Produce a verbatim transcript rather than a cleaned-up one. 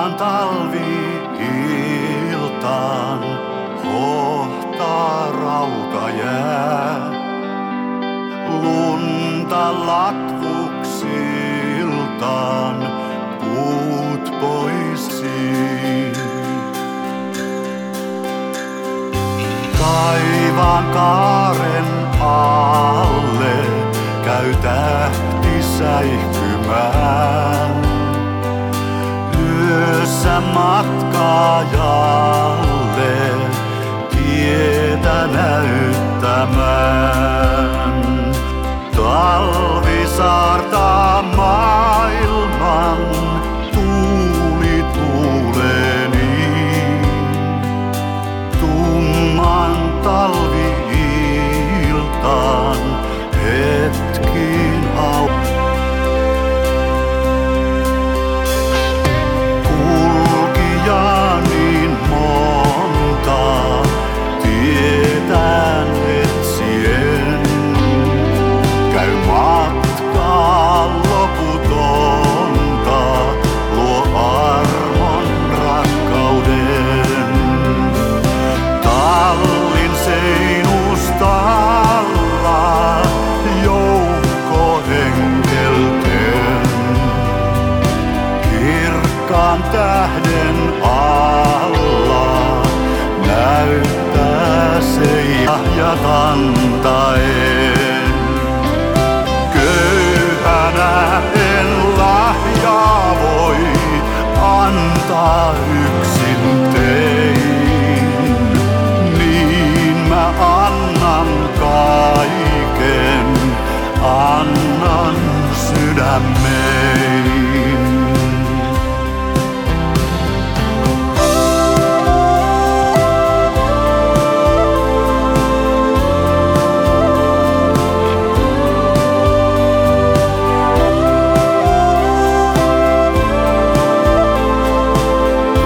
Taivaan talvi-iltaan hohtaa rautajää. Lunta latvuksiltaan puut poisii. Taivaan kaaren alle käy tähti säihkymään. Yössä matkaajalle tietä näyttämään. Talvi saartaa maailman tuuli tuuleni. Tumman talvi-iltaan hetkiin hau. Kulkijaa niin monta tietään etsien. Käy matkaa loputonta, luo armon rakkauden. Tallin seinustalla joukko henkelten. Kirkkaan tähden alla näyttää se ja kantaen. Köyhänä en lahjaa voi antaa yksin tein. Niin mä annan kaiken, annan sydämeen.